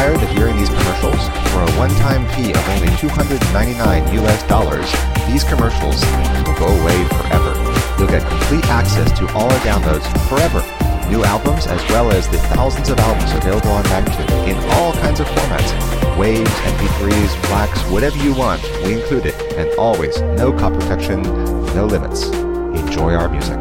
tired of hearing these commercials? For a one-time fee of only $299, these commercials will go away forever. You'll get complete access to all our downloads forever. New albums as well as the thousands of albums available on Magnitude in all kinds of formats. Waves, MP3s, FLACs, whatever you want, we include it. And always, no copy protection, no limits. Enjoy our music.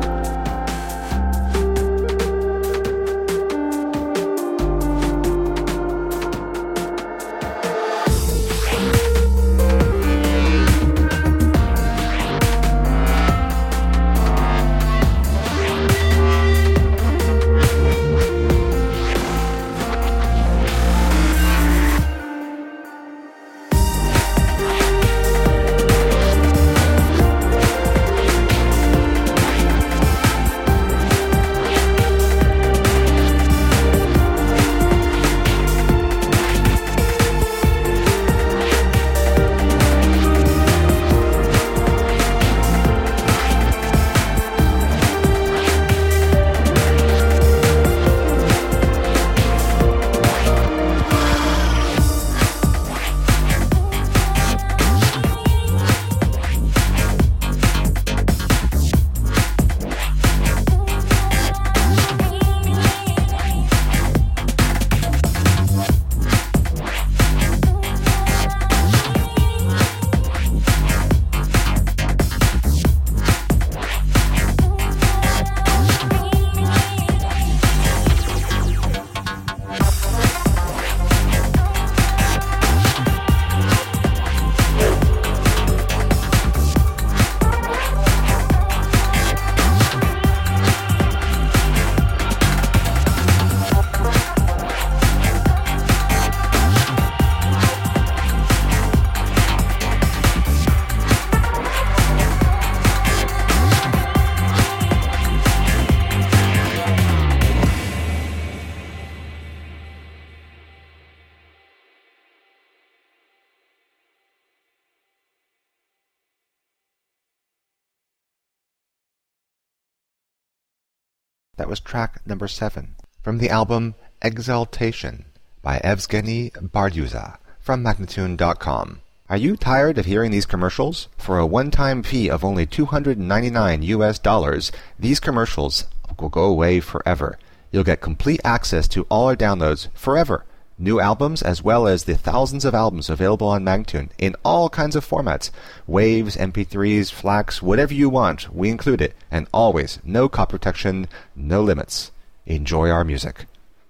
That was track number 7 from the album Exaltation by Evgeny Bardyuza from Magnatune.com. Are you tired of hearing these commercials? For a one-time fee of only $299, these commercials will go away forever. You'll get complete access to all our downloads forever. New albums as well as the thousands of albums available on Magnatune in all kinds of formats. Waves, MP3s, FLACs, whatever you want, we include it. And always, no copy protection, no limits. Enjoy our music.